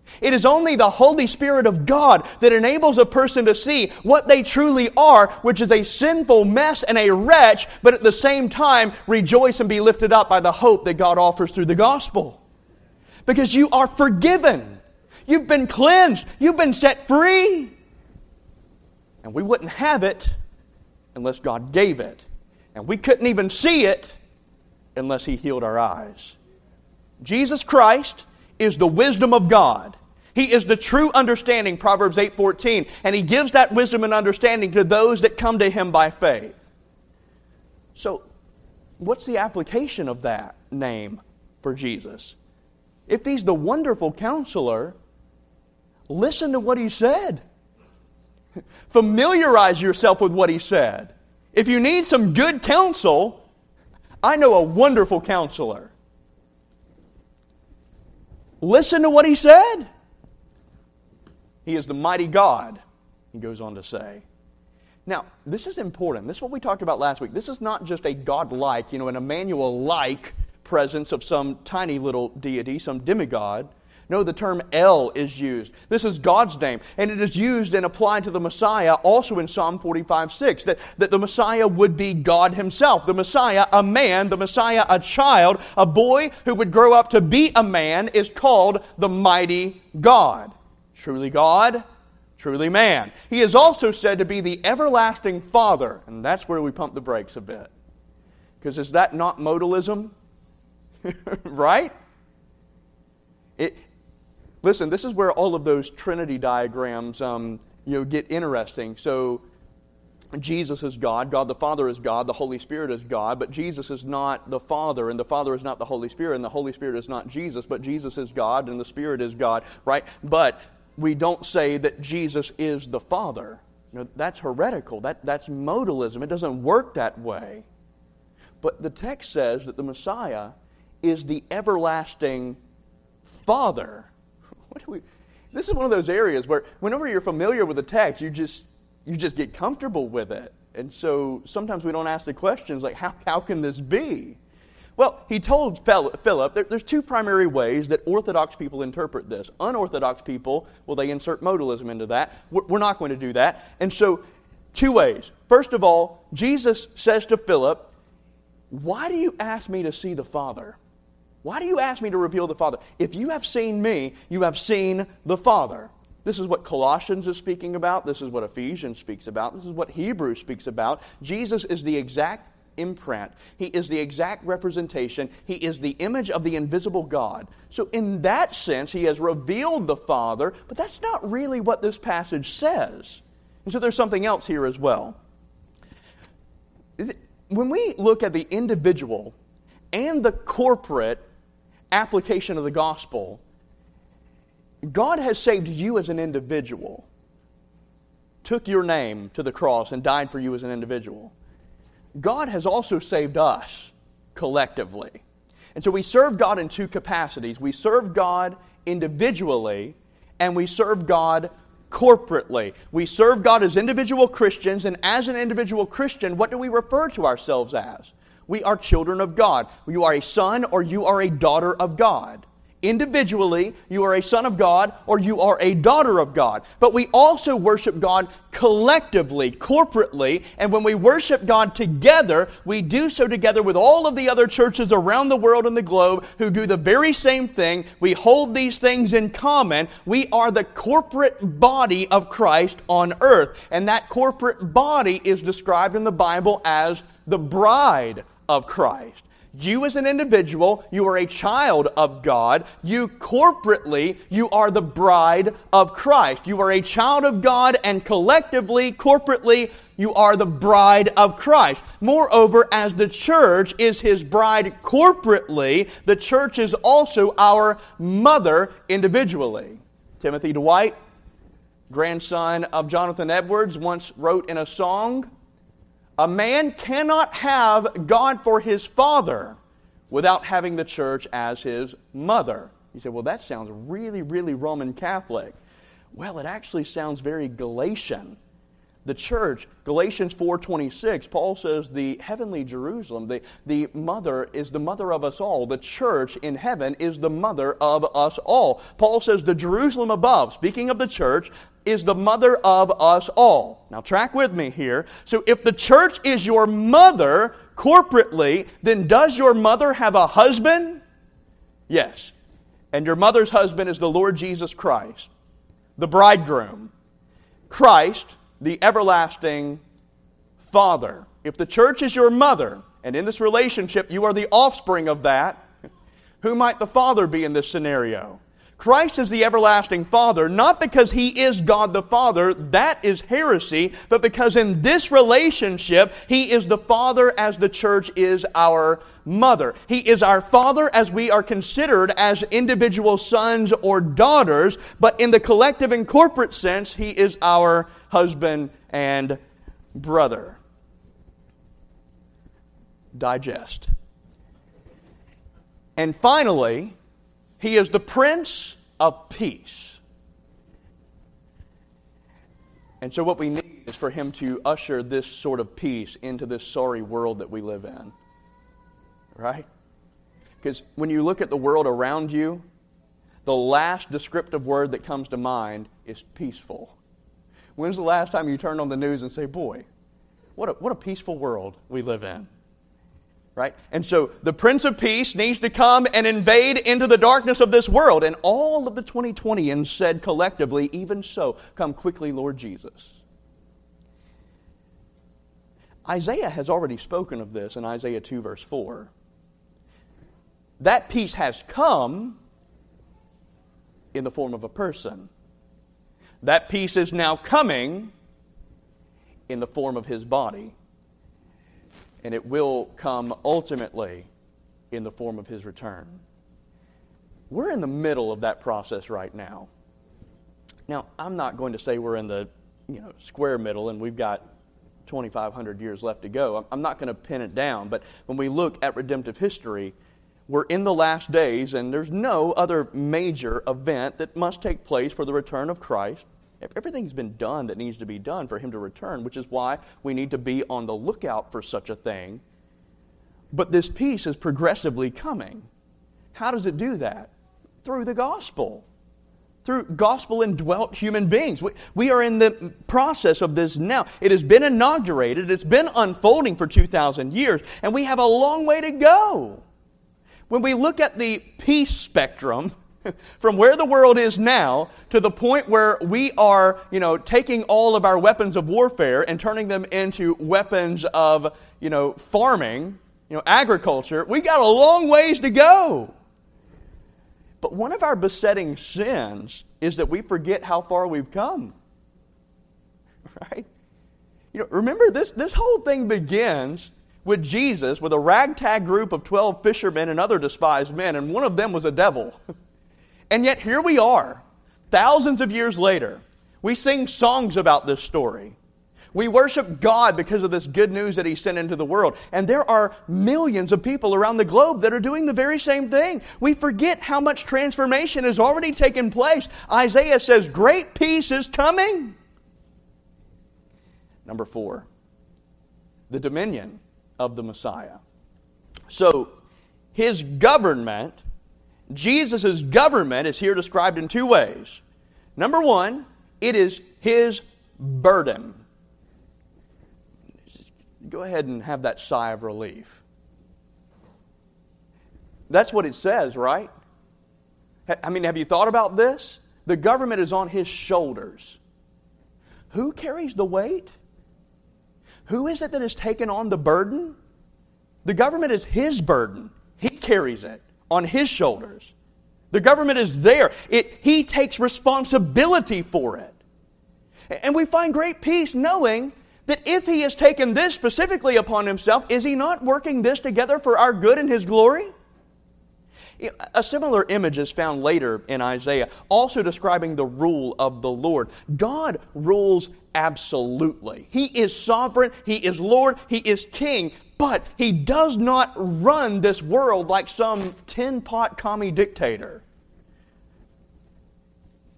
It is only the Holy Spirit of God that enables a person to see what they truly are, which is a sinful mess and a wretch, but at the same time rejoice and be lifted up by the hope that God offers through the gospel. Because you are forgiven. You've been cleansed. You've been set free. And we wouldn't have it unless God gave it. And we couldn't even see it unless He healed our eyes. Jesus Christ is the wisdom of God. He is the true understanding, Proverbs eight fourteen, and He gives that wisdom and understanding to those that come to Him by faith. So, what's the application of that name for Jesus? If He's the wonderful counselor, listen to what He said. Familiarize yourself with what He said. If you need some good counsel, I know a wonderful counselor. Listen to what He said. He is the mighty God, he goes on to say. Now, this is important. This is what we talked about last week. This is not just a God-like, you know, an Emmanuel-like presence of some tiny little deity, some demigod. No, the term El is used. This is God's name, and it is used and applied to the Messiah also in Psalm forty-five six, that, that the Messiah would be God Himself. The Messiah, a man, the Messiah, a child, a boy who would grow up to be a man, is called the mighty God. Truly God, truly man. He is also said to be the everlasting Father, and that's where we pump the brakes a bit. Because is that not modalism? Right? It, listen, this is where all of those Trinity diagrams um, you know, get interesting. So, Jesus is God, God the Father is God, the Holy Spirit is God, but Jesus is not the Father, and the Father is not the Holy Spirit, and the Holy Spirit is not Jesus, but Jesus is God, and the Spirit is God, right? But we don't say that Jesus is the Father. You know, that's heretical. That, that's modalism. It doesn't work that way. But the text says that the Messiah is the everlasting Father. What do we? This is one of those areas where whenever you're familiar with the text, you just you just get comfortable with it. And so sometimes we don't ask the questions like, how, how can this be? Well, he told Philip, there, there's two primary ways that Orthodox people interpret this. Unorthodox people, well, they insert modalism into that. We're, we're not going to do that. And so, two ways. First of all, Jesus says to Philip, why do you ask me to see the Father? Why do you ask me to reveal the Father? If you have seen me, you have seen the Father. This is what Colossians is speaking about. This is what Ephesians speaks about. This is what Hebrews speaks about. Jesus is the exact imprint. He is the exact representation. He is the image of the invisible God. So in that sense, He has revealed the Father, but that's not really what this passage says. And so there's something else here as well. When we look at the individual and the corporate application of the gospel, God has saved you as an individual, took your name to the cross and died for you as an individual. God has also saved us collectively. And so we serve God in two capacities. We serve God individually, and we serve God corporately. We serve God as individual Christians, and as an individual Christian, what do we refer to ourselves as? We are children of God. You are a son or you are a daughter of God. Individually, you are a son of God or you are a daughter of God. But we also worship God collectively, corporately, and when we worship God together, we do so together with all of the other churches around the world and the globe who do the very same thing. We hold these things in common. We are the corporate body of Christ on earth, and that corporate body is described in the Bible as the bride of Christ. You as an individual, you are a child of God. You corporately, you are the bride of Christ. You are a child of God, and collectively, corporately, you are the bride of Christ. Moreover, as the church is His bride corporately, the church is also our mother individually. Timothy Dwight, grandson of Jonathan Edwards, once wrote in a song, "A man cannot have God for his father without having the church as his mother." You say, well, that sounds really, really Roman Catholic. Well, it actually sounds very Galatian. the church, Galatians four twenty-six, Paul says the heavenly Jerusalem, the, the mother is the mother of us all. The church in heaven is the mother of us all. Paul says the Jerusalem above, speaking of the church, is the mother of us all. Now track with me here. So if the church is your mother corporately, then does your mother have a husband? Yes. And your mother's husband is the Lord Jesus Christ, the bridegroom. Christ, the everlasting Father. If the church is your mother, and in this relationship you are the offspring of that, who might the Father be in this scenario? Christ is the everlasting Father, not because He is God the Father, that is heresy, but because in this relationship, He is the Father as the church is our mother. He is our Father as we are considered as individual sons or daughters, but in the collective and corporate sense, He is our husband and brother. Digest. And finally, He is the Prince of Peace. And so what we need is for Him to usher this sort of peace into this sorry world that we live in. Right? Because when you look at the world around you, the last descriptive word that comes to mind is peaceful. When's the last time you turned on the news and say, boy, what a, what a peaceful world we live in? Right? And so the Prince of Peace needs to come and invade into the darkness of this world. And all of the twenty twenty-ians said collectively, even so, come quickly, Lord Jesus. Isaiah has already spoken of this in Isaiah two, verse four. That peace has come in the form of a person. That peace is now coming in the form of His body. And it will come ultimately in the form of His return. We're in the middle of that process right now. Now, I'm not going to say we're in the you know square middle and we've got twenty-five hundred years left to go. I'm not going to pin it down. But when we look at redemptive history, we're in the last days and there's no other major event that must take place for the return of Christ. Everything's been done that needs to be done for Him to return, which is why we need to be on the lookout for such a thing. But this peace is progressively coming. How does it do that? Through the gospel. Through gospel-indwelt human beings. We, we are in the process of this now. It has been inaugurated. It's been unfolding for two thousand years. And we have a long way to go. When we look at the peace spectrum, from where the world is now to the point where we are, you know, taking all of our weapons of warfare and turning them into weapons of, you know, farming, you know, agriculture, we got a long ways to go. But one of our besetting sins is that we forget how far we've come. Right? You know, remember this, this whole thing begins with Jesus, with a ragtag group of twelve fishermen and other despised men, and one of them was a devil. And yet here we are, thousands of years later. We sing songs about this story. We worship God because of this good news that He sent into the world. And there are millions of people around the globe that are doing the very same thing. We forget how much transformation has already taken place. Isaiah says, great peace is coming. Number four, the dominion of the Messiah. So, His government, Jesus' government is here described in two ways. Number one, it is His burden. Go ahead and have that sigh of relief. That's what it says, right? I mean, have you thought about this? The government is on His shoulders. Who carries the weight? Who is it that has taken on the burden? The government is His burden. He carries it on His shoulders. The government is there. It, he takes responsibility for it. And we find great peace knowing that if He has taken this specifically upon Himself, is He not working this together for our good and His glory? A similar image is found later in Isaiah, also describing the rule of the Lord. God rules absolutely. He is sovereign, He is Lord, He is King, but He does not run this world like some tin pot commie dictator.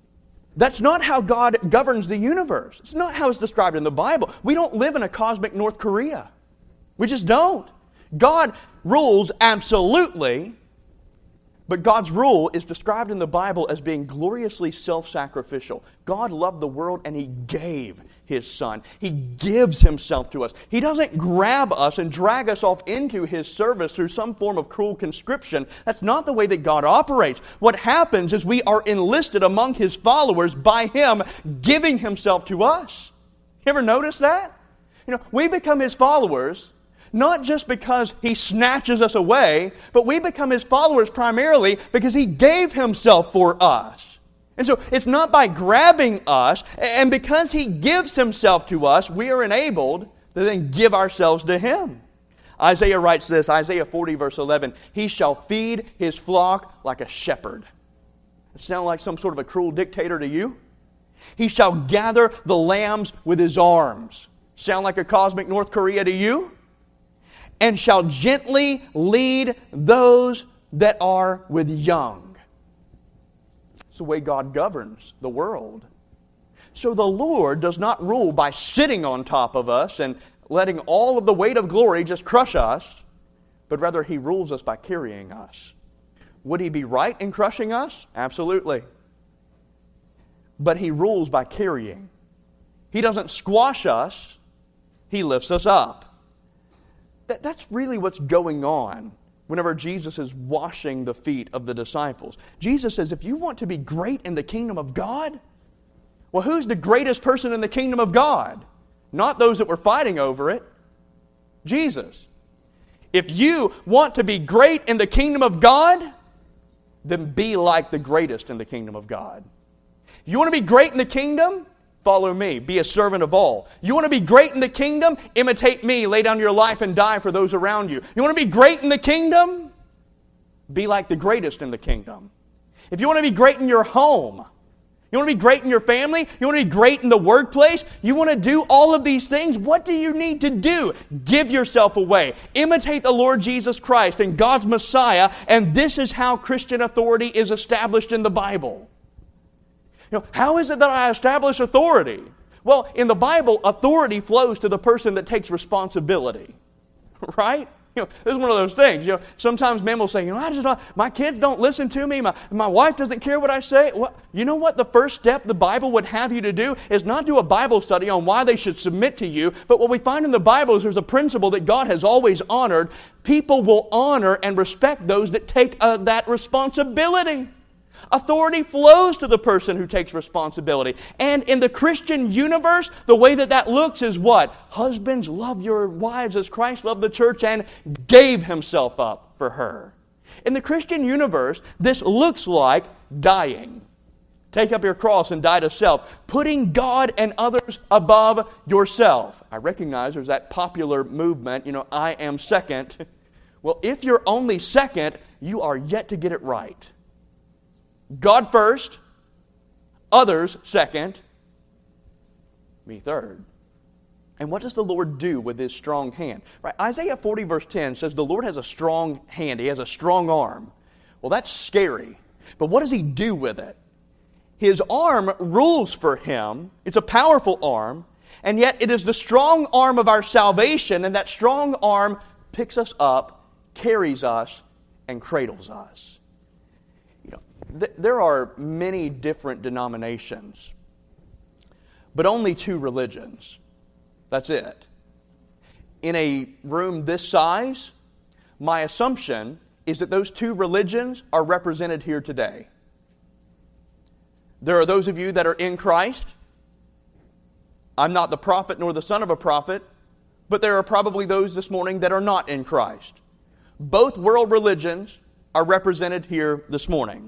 That's not how God governs the universe. It's not how it's described in the Bible. We don't live in a cosmic North Korea. We just don't. God rules absolutely, but God's rule is described in the Bible as being gloriously self-sacrificial. God loved the world and He gave His Son. He gives Himself to us. He doesn't grab us and drag us off into His service through some form of cruel conscription. That's not the way that God operates. What happens is we are enlisted among His followers by Him giving Himself to us. You ever notice that? You know, we become His followers not just because He snatches us away, but we become His followers primarily because He gave Himself for us. And so it's not by grabbing us, and because He gives Himself to us, we are enabled to then give ourselves to Him. Isaiah writes this, Isaiah forty verse eleven, He shall feed His flock like a shepherd. Does it sound like some sort of a cruel dictator to you? He shall gather the lambs with His arms. Sound like a cosmic North Korea to you? And shall gently lead those that are with young. It's the way God governs the world. So the Lord does not rule by sitting on top of us and letting all of the weight of glory just crush us, but rather He rules us by carrying us. Would He be right in crushing us? Absolutely. But He rules by carrying. He doesn't squash us, He lifts us up. That's really what's going on whenever Jesus is washing the feet of the disciples. Jesus says, if you want to be great in the kingdom of God, well, who's the greatest person in the kingdom of God? Not those that were fighting over it. Jesus. If you want to be great in the kingdom of God, then be like the greatest in the kingdom of God. You want to be great in the kingdom? Follow me. Be a servant of all. You want to be great in the kingdom? Imitate me. Lay down your life and die for those around you. You want to be great in the kingdom? Be like the greatest in the kingdom. If you want to be great in your home, you want to be great in your family, you want to be great in the workplace, you want to do all of these things, what do you need to do? Give yourself away. Imitate the Lord Jesus Christ and God's Messiah, and this is how Christian authority is established in the Bible. You know, how is it that I establish authority? Well, in the Bible, authority flows to the person that takes responsibility. Right? You know, this is one of those things. You know, sometimes men will say, you know, I just don't, my kids don't listen to me. My, my wife doesn't care what I say. Well, you know what? The first step the Bible would have you to do is not do a Bible study on why they should submit to you. But what we find in the Bible is there's a principle that God has always honored. People will honor and respect those that take uh, that responsibility. Authority flows to the person who takes responsibility. And in the Christian universe, the way that that looks is what? Husbands, love your wives as Christ loved the church and gave Himself up for her. In the Christian universe, this looks like dying. Take up your cross and die to self. Putting God and others above yourself. I recognize there's that popular movement, you know, I am second. Well, if you're only second, you are yet to get it right. God first, others second, me third. And what does the Lord do with His strong hand? Right? Isaiah forty verse ten says the Lord has a strong hand. He has a strong arm. Well, that's scary. But what does He do with it? His arm rules for Him. It's a powerful arm. And yet it is the strong arm of our salvation. And that strong arm picks us up, carries us, and cradles us. There are many different denominations, but only two religions. That's it. In a room this size, my assumption is that those two religions are represented here today. There are those of you that are in Christ. I'm not the prophet nor the son of a prophet, but there are probably those this morning that are not in Christ. Both world religions are represented here this morning.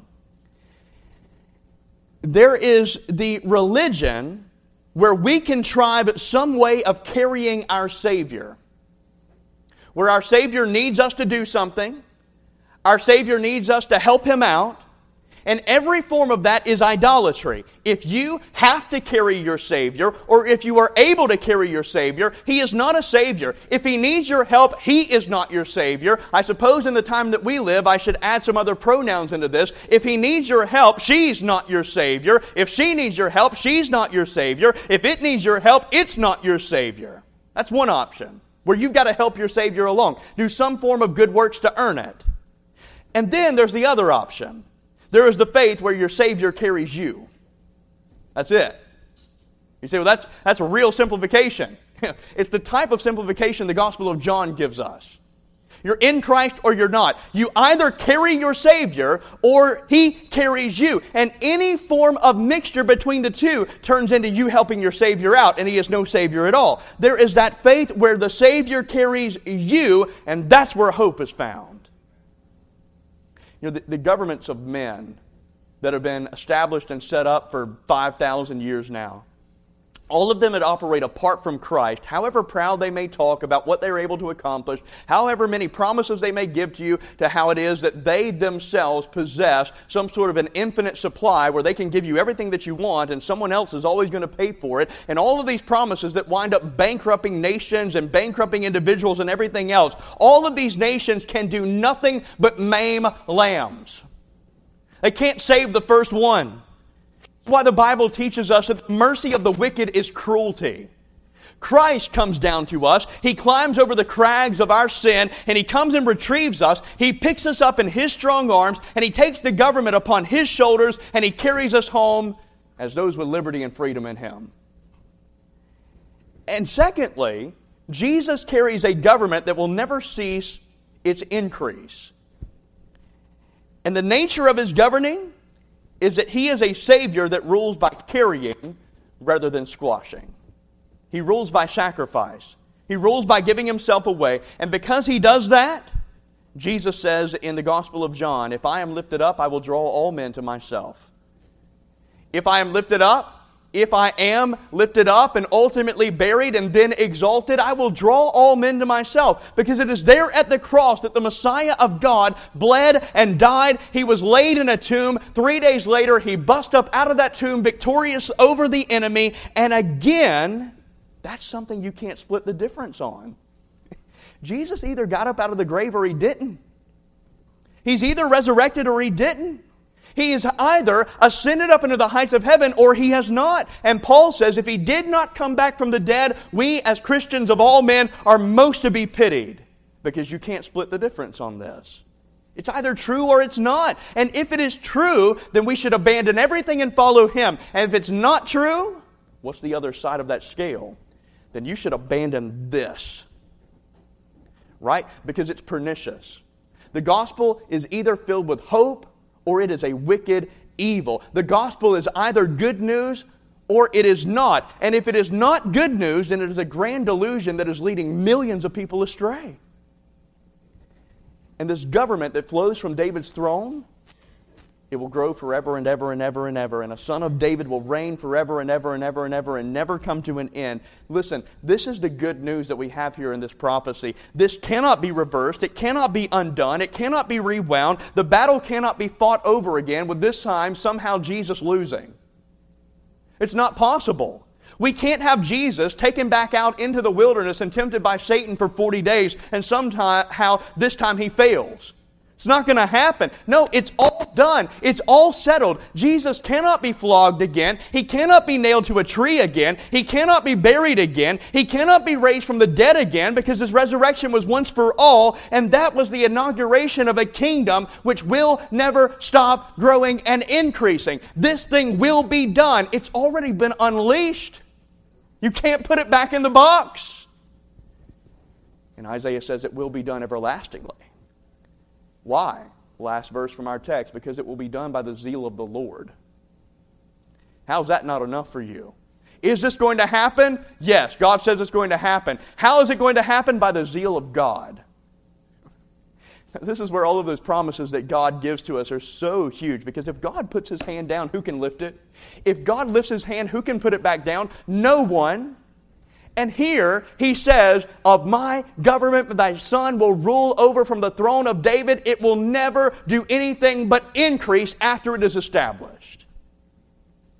There is the religion where we contrive some way of carrying our Savior. Where our Savior needs us to do something. Our Savior needs us to help Him out. And every form of that is idolatry. If you have to carry your Savior, or if you are able to carry your Savior, He is not a Savior. If He needs your help, He is not your Savior. I suppose in the time that we live, I should add some other pronouns into this. If He needs your help, she's not your Savior. If she needs your help, she's not your Savior. If it needs your help, it's not your Savior. That's one option, where you've got to help your Savior along. Do some form of good works to earn it. And then there's the other option. There is the faith where your Savior carries you. That's it. You say, well, that's, that's a real simplification. It's the type of simplification the Gospel of John gives us. You're in Christ or you're not. You either carry your Savior or He carries you. And any form of mixture between the two turns into you helping your Savior out, and He is no Savior at all. There is that faith where the Savior carries you, and that's where hope is found. You know, the, the governments of men that have been established and set up for five thousand years now, all of them that operate apart from Christ, however proud they may talk about what they're able to accomplish, however many promises they may give to you to how it is that they themselves possess some sort of an infinite supply where they can give you everything that you want and someone else is always going to pay for it, and all of these promises that wind up bankrupting nations and bankrupting individuals and everything else, all of these nations can do nothing but maim lambs. They can't save the first one. That's why the Bible teaches us that the mercy of the wicked is cruelty. Christ comes down to us. He climbs over the crags of our sin, and He comes and retrieves us. He picks us up in His strong arms, and He takes the government upon His shoulders, and He carries us home as those with liberty and freedom in Him. And secondly, Jesus carries a government that will never cease its increase. And the nature of His governing is that He is a Savior that rules by carrying rather than squashing. He rules by sacrifice. He rules by giving Himself away. And because He does that, Jesus says in the Gospel of John, if I am lifted up, I will draw all men to myself. If I am lifted up, if I am lifted up and ultimately buried and then exalted, I will draw all men to myself. Because it is there at the cross that the Messiah of God bled and died. He was laid in a tomb. Three days later, He bust up out of that tomb victorious over the enemy. And again, that's something you can't split the difference on. Jesus either got up out of the grave or He didn't. He's either resurrected or He didn't. He is either ascended up into the heights of heaven or He has not. And Paul says if He did not come back from the dead, we as Christians of all men are most to be pitied. Because you can't split the difference on this. It's either true or it's not. And if it is true, then we should abandon everything and follow Him. And if it's not true, what's the other side of that scale? Then you should abandon this. Right? Because it's pernicious. The gospel is either filled with hope or it is a wicked evil. The gospel is either good news or it is not. And if it is not good news, then it is a grand delusion that is leading millions of people astray. And this government that flows from David's throne, it will grow forever and ever and ever and ever. And a son of David will reign forever and ever and ever and ever and never come to an end. Listen, this is the good news that we have here in this prophecy. This cannot be reversed. It cannot be undone. It cannot be rewound. The battle cannot be fought over again with this time somehow Jesus losing. It's not possible. We can't have Jesus taken back out into the wilderness and tempted by Satan for forty days and somehow this time He fails. It's not going to happen. No, it's all done. It's all settled. Jesus cannot be flogged again. He cannot be nailed to a tree again. He cannot be buried again. He cannot be raised from the dead again because His resurrection was once for all, and that was the inauguration of a kingdom which will never stop growing and increasing. This thing will be done. It's already been unleashed. You can't put it back in the box. And Isaiah says it will be done everlastingly. Why? Last verse from our text, because it will be done by the zeal of the Lord. How's that not enough for you? Is this going to happen? Yes, God says it's going to happen. How is it going to happen? By the zeal of God. This is where all of those promises that God gives to us are so huge, because if God puts His hand down, who can lift it? If God lifts His hand, who can put it back down? No one. And here he says, of my government thy son will rule over from the throne of David. It will never do anything but increase after it is established.